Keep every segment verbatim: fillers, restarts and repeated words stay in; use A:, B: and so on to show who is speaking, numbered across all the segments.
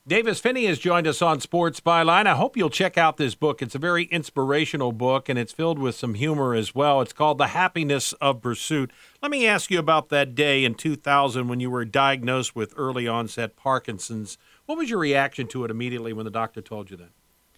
A: Davis Finney has joined us on Sports Byline. I hope you'll check out this book. It's a very inspirational book, and it's filled with some humor as well. It's called The Happiness of Pursuit. Let me ask you about that day in two thousand when you were diagnosed with early onset Parkinson's. What was your reaction to it immediately when the doctor told you that?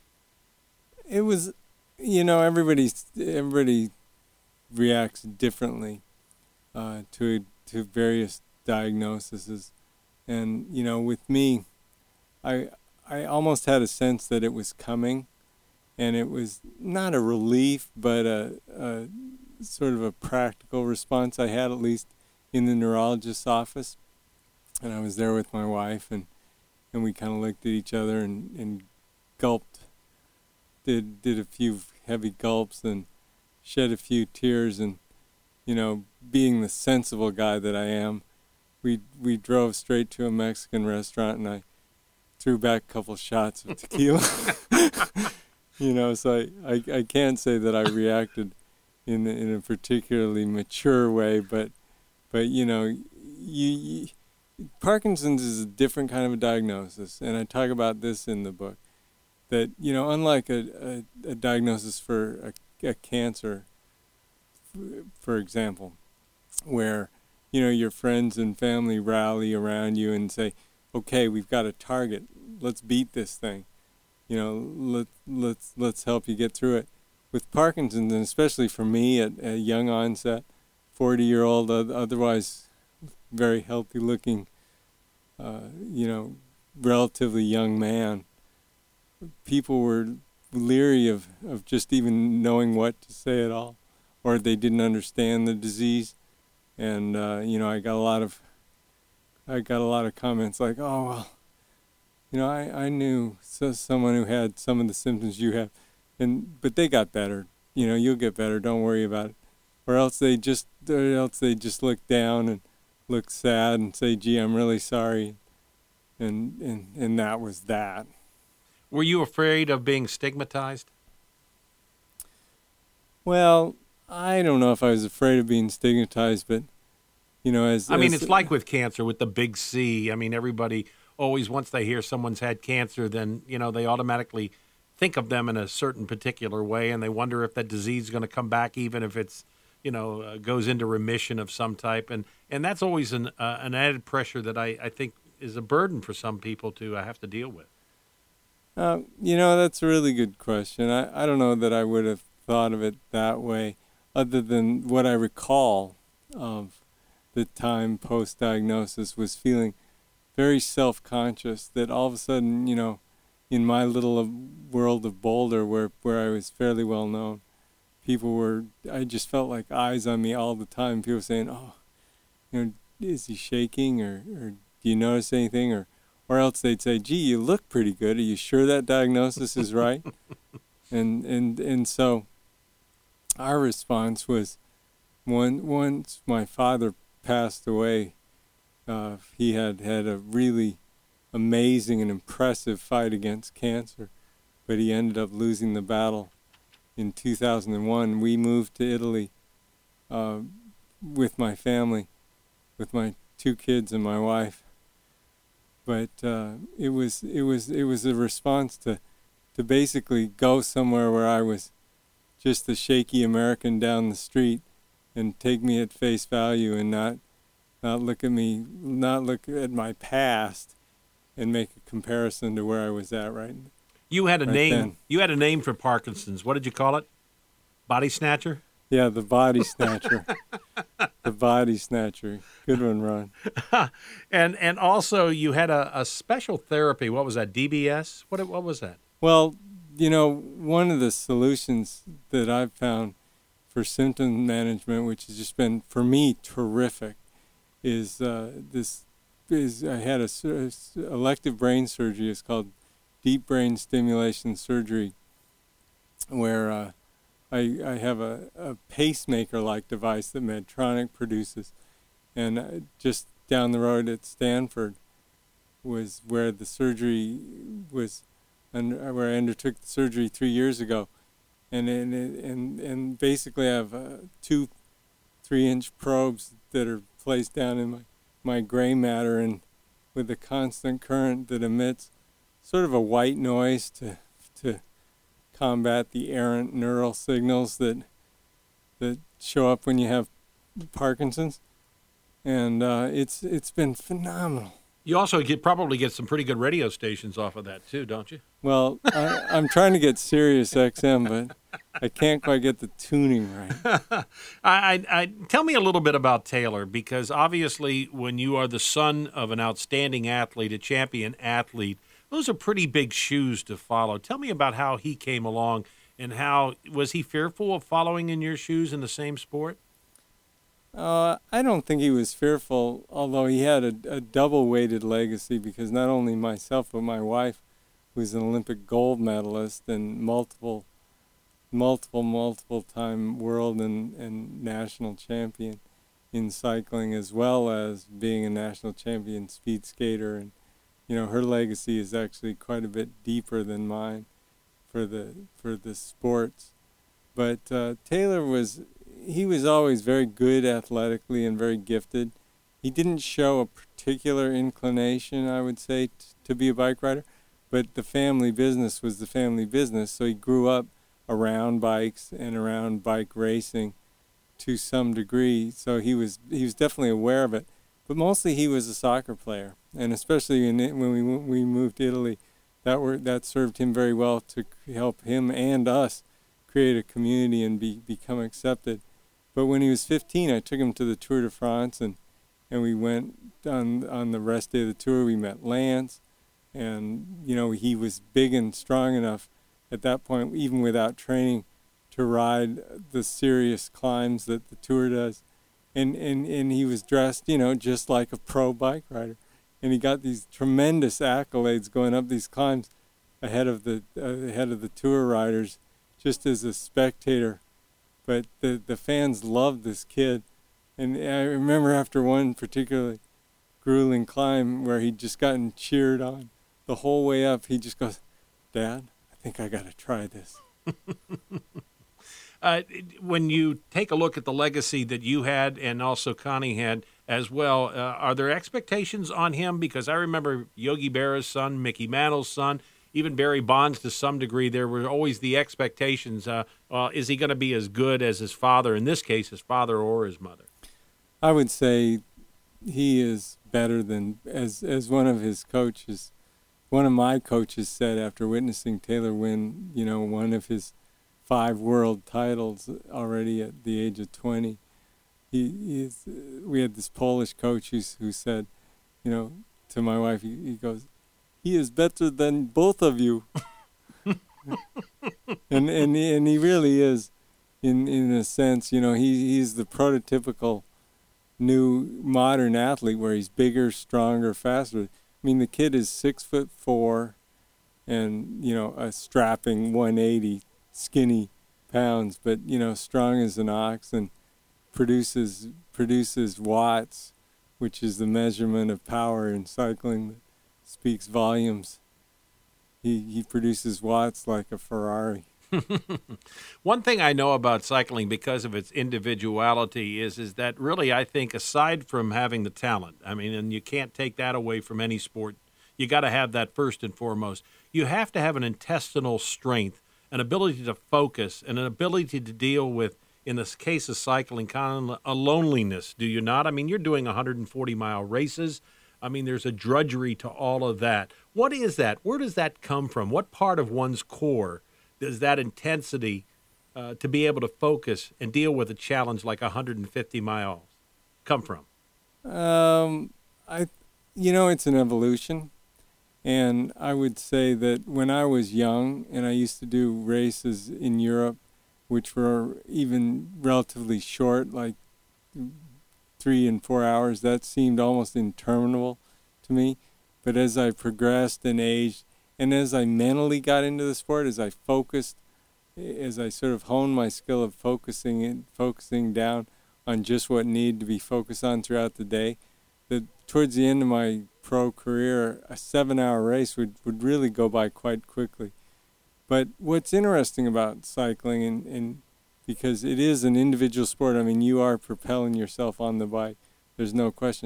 B: It was, you know, everybody's, everybody reacts differently uh, to to various diagnoses. And, you know, with me, I I almost had a sense that it was coming, and it was not a relief, but a, a sort of a practical response I had, at least in the neurologist's office. And I was there with my wife, and, and we kind of looked at each other and, and gulped, did did a few heavy gulps and shed a few tears. And, you know, being the sensible guy that I am, we we drove straight to a Mexican restaurant, and I threw back a couple shots of tequila. You know, so I, I, I can't say that I reacted in in a particularly mature way, but but you know, you, you Parkinson's is a different kind of a diagnosis, and I talk about this in the book. That, you know, unlike a, a, a diagnosis for a, a cancer, f- for example, where, you know, your friends and family rally around you and say, okay, we've got a target. Let's beat this thing. You know, let, let's let's help you get through it. With Parkinson's, and especially for me at a young onset, forty-year-old, otherwise very healthy-looking, uh, you know, relatively young man, people were leery of, of just even knowing what to say at all, or they didn't understand the disease. And, uh, you know, I got a lot of I got a lot of comments like, oh, well, you know, I, I knew so, someone who had some of the symptoms you have, and but they got better. You know, you'll get better. Don't worry about it. Or else they just, or else they just look down and look sad and say, gee, I'm really sorry. And, and, and that was that.
A: Were you afraid of being stigmatized?
B: Well, I don't know if I was afraid of being stigmatized, but, you know, as
A: I mean,
B: as,
A: it's like with cancer, with the big C. I mean, everybody always, once they hear someone's had cancer, then, you know, they automatically think of them in a certain particular way, and they wonder if that disease is going to come back, even if it's, you know, uh, goes into remission of some type. And, and that's always an uh, an added pressure that I, I think is a burden for some people to uh, have to deal with.
B: Uh, you know, that's a really good question. I, I don't know that I would have thought of it that way, other than what I recall of the time post-diagnosis was feeling very self-conscious that all of a sudden, you know, in my little world of Boulder, where, where I was fairly well known, people were, I just felt like eyes on me all the time. People saying, oh, you know, is he shaking, or, or do you notice anything? Or, or else they'd say, gee, you look pretty good. Are you sure that diagnosis is right? and, and, and so our response was, when, once my father passed away, uh, he had had a really amazing and impressive fight against cancer, but he ended up losing the battle in two thousand one. We moved to Italy uh, with my family, with my two kids and my wife. But uh, it was it was it was a response to to basically go somewhere where I was just a shaky American down the street, and take me at face value, and not not look at me, not look at my past, and make a comparison to where I was at right now.
A: You had a
B: right
A: name.
B: then.
A: You had a name for Parkinson's. What did you call it? Body snatcher?
B: Yeah, the body snatcher. The body snatcher. Good one, Ron.
A: and and also you had a, a special therapy. What was that? D B S? What what was that?
B: Well, you know, one of the solutions that I've found for symptom management, which has just been for me terrific, is uh, this. Is I had a sur- elective brain surgery. It's called deep brain stimulation surgery, where uh, I I have a, a pacemaker-like device that Medtronic produces, and uh, just down the road at Stanford was where the surgery was, under, where I undertook the surgery three years ago, and and and and basically I have uh, two three-inch probes that are placed down in my my gray matter, and with a constant current that emits sort of a white noise to to combat the errant neural signals that that show up when you have Parkinson's, and uh, it's it's been phenomenal.
A: You also get probably get some pretty good radio stations off of that too, don't you?
B: Well, I, I'm trying to get Sirius X M, but I can't quite get the tuning right.
A: I, I, I tell me a little bit about Taylor, because obviously when you are the son of an outstanding athlete, a champion athlete, those are pretty big shoes to follow. Tell me about how he came along, and how was he fearful of following in your shoes in the same sport?
B: Uh, I don't think he was fearful, although he had a, a double-weighted legacy, because not only myself but my wife, who's an Olympic gold medalist and multiple, multiple, multiple-time world and, and national champion in cycling, as well as being a national champion speed skater. And, you know, her legacy is actually quite a bit deeper than mine for the, for the sports. But uh, Taylor was... he was always very good athletically and very gifted. He didn't show a particular inclination, I would say, t- to be a bike rider, but the family business was the family business, so he grew up around bikes and around bike racing to some degree, so he was he was definitely aware of it. But mostly he was a soccer player, and especially in it, when we we moved to Italy, that were that served him very well to help him and us create a community and be become accepted. But when he was fifteen, I took him to the Tour de France, and, and we went on on the rest day of the tour. We met Lance, and, you know, he was big and strong enough at that point, even without training, to ride the serious climbs that the Tour does. And, and, and he was dressed, you know, just like a pro bike rider. And he got these tremendous accolades going up these climbs ahead of the uh, ahead of the Tour riders, just as a spectator. But the, the fans loved this kid. And I remember after one particularly grueling climb where he'd just gotten cheered on the whole way up, he just goes, "Dad, I think I got to try this."
A: uh, when you take a look at the legacy that you had and also Connie had as well, uh, are there expectations on him? Because I remember Yogi Berra's son, Mickey Mantle's son, even Barry Bonds to some degree, there were always the expectations. Uh, uh, is he going to be as good as his father, in this case, his father or his mother?
B: I would say he is better than, as as one of his coaches, one of my coaches said after witnessing Taylor win, you know, one of his five world titles already at the age of twenty. He, he's, we had this Polish coach who, who said, you know, to my wife, he, he goes, "He is better than both of you." and and and he really is, in in a sense. You know, he he's the prototypical new modern athlete, where he's bigger, stronger, faster. I mean, the kid is six foot four, and, you know, a strapping one eighty, skinny pounds, but, you know, strong as an ox, and produces produces watts, which is the measurement of power in cycling. Speaks volumes. He he produces watts like a Ferrari.
A: One thing I know about cycling, because of its individuality, is is that really, I think, aside from having the talent, I mean, and you can't take that away from any sport, you got to have that first and foremost. You have to have an intestinal strength, an ability to focus, and an ability to deal with, in this case of cycling, kind of a loneliness, do you not? I mean, you're doing one hundred forty mile races. I mean, there's a drudgery to all of that. What is that? Where does that come from? What part of one's core does that intensity uh, to be able to focus and deal with a challenge like one hundred fifty miles come from?
B: Um, I, you know, it's an evolution. And I would say that when I was young and I used to do races in Europe, which were even relatively short, like three and four hours, that seemed almost interminable to me. But as I progressed and aged, and as I mentally got into the sport, as I focused, as I sort of honed my skill of focusing and focusing down on just what needed to be focused on throughout the day, that towards the end of my pro career, a seven-hour race would, would really go by quite quickly. But what's interesting about cycling, and, and because it is an individual sport, I mean, you are propelling yourself on the bike, there's no question.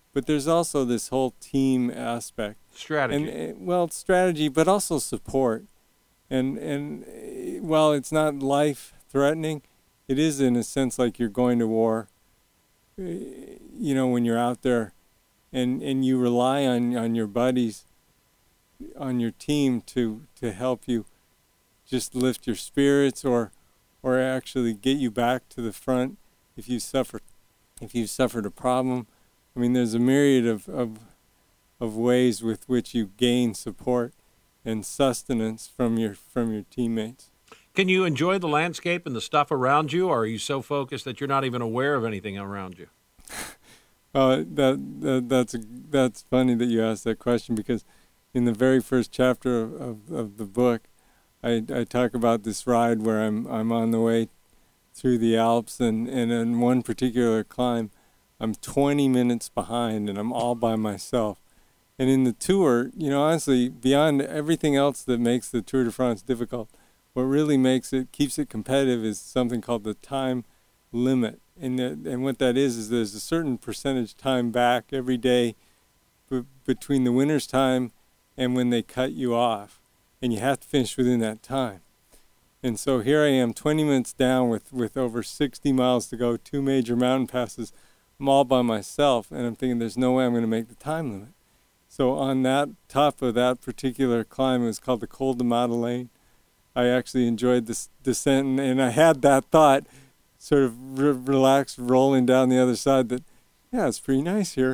B: but there's also this whole team aspect.
A: Strategy.
B: And, uh, well, strategy, but also support. And, and uh, while it's not life-threatening, it is in a sense like you're going to war, uh, you know, when you're out there and, and you rely on, on your buddies, on your team to, to help you just lift your spirits or or actually get you back to the front if you suffer if you've suffered a problem. I mean, there's a myriad of, of of ways with which you gain support and sustenance from your from your teammates.
A: Can you enjoy the landscape and the stuff around you, or are you so focused that you're not even aware of anything around you?
B: Well, that, that that's a, that's funny that you asked that question, because in the very first chapter of, of, of the book, I, I talk about this ride where I'm I'm on the way through the Alps, and, and in one particular climb, I'm twenty minutes behind, and I'm all by myself. And in the tour, you know, honestly, beyond everything else that makes the Tour de France difficult, what really makes it, keeps it competitive is something called the time limit. And the, and what that is, is there's a certain percentage time back every day b- between the winner's time and when they cut you off. And you have to finish within that time. And so here I am, twenty minutes down with, with over sixty miles to go, two major mountain passes. I'm all by myself, and I'm thinking there's no way I'm going to make the time limit. So on that top of that particular climb, it was called the Col de Madeleine. I actually enjoyed this descent, and, and I had that thought, sort of re- relaxed, rolling down the other side, that, yeah, it's pretty nice here.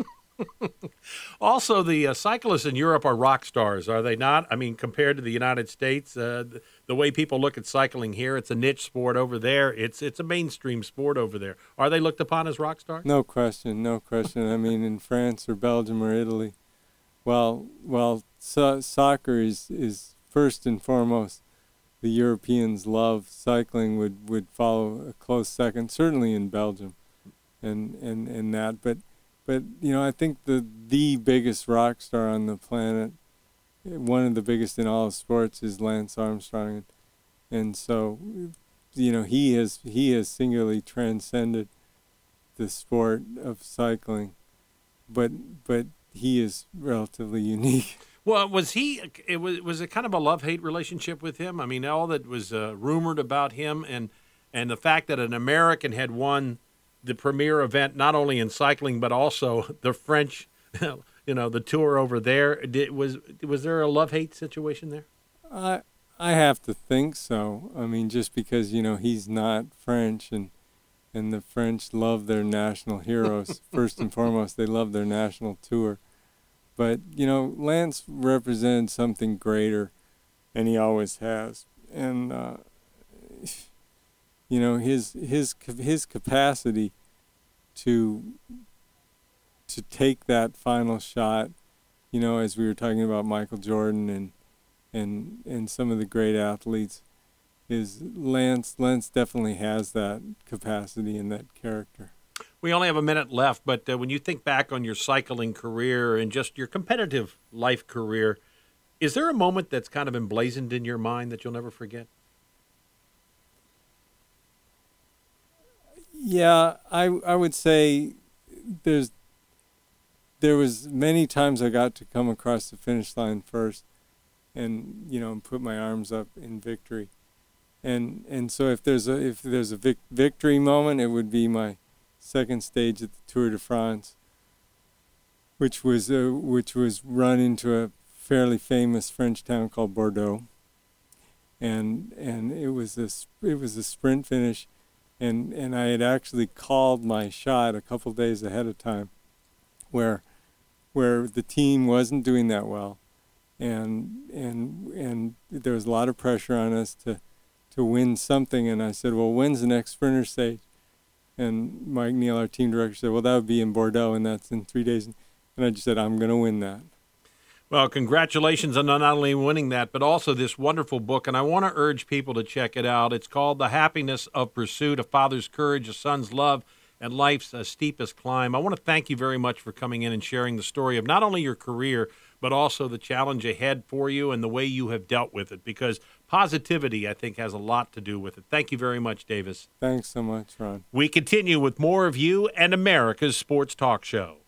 A: Also, the uh, cyclists in Europe are rock stars, are they not? I mean, compared to the United States, uh, the, the way people look at cycling here, it's a niche sport. Over there, it's it's a mainstream sport over there. Are they looked upon as rock stars?
B: No question, no question. I mean, in France or Belgium or Italy, well, well, so- soccer is, is first and foremost. The Europeans love cycling, would, would follow a close second, certainly in Belgium, and and, and that, but. But, you know, I think the the biggest rock star on the planet, one of the biggest in all of sports, is Lance Armstrong. And so, you know, he has he has singularly transcended the sport of cycling. But but he is relatively unique.
A: Well, was he? It was was it kind of a love-hate relationship with him? I mean, all that was uh, rumored about him, and and the fact that an American had won the premier event, not only in cycling but also the French, you know, the tour over there. Did, was was there a love-hate situation there?
B: I I have to think so. I mean, just because, you know, he's not French, and and the French love their national heroes. First and foremost, they love their national tour. But, you know, Lance represented something greater, and he always has. And uh, you know, his his his capacity to to take that final shot, you know, as we were talking about Michael Jordan and and and some of the great athletes, is Lance Lance definitely has that capacity and that character.
A: We only have a minute left, but uh, when you think back on your cycling career and just your competitive life career, is there a moment that's kind of emblazoned in your mind that you'll never forget?
B: Yeah, I I would say there's there was many times I got to come across the finish line first, and you know, and put my arms up in victory, and and so if there's a if there's a vic- victory moment, it would be my second stage at the Tour de France, which was uh, which was run into a fairly famous French town called Bordeaux, and and it was a it was a sprint finish. And and I had actually called my shot a couple days ahead of time, where where the team wasn't doing that well, and and and there was a lot of pressure on us to to win something. And I said, well, when's the next sprinter stage? And Mike Neal, our team director, said, well, that would be in Bordeaux, and that's in three days. And I just said, I'm going to win that.
A: Well, congratulations on not only winning that, but also this wonderful book. And I want to urge people to check it out. It's called The Happiness of Pursuit, A Father's Courage, A Son's Love, and Life's uh, Steepest Climb. I want to thank you very much for coming in and sharing the story of not only your career, but also the challenge ahead for you and the way you have dealt with it, because positivity, I think, has a lot to do with it. Thank you very much, Davis.
B: Thanks so much, Ron.
A: We continue with more of you and America's Sports Talk Show.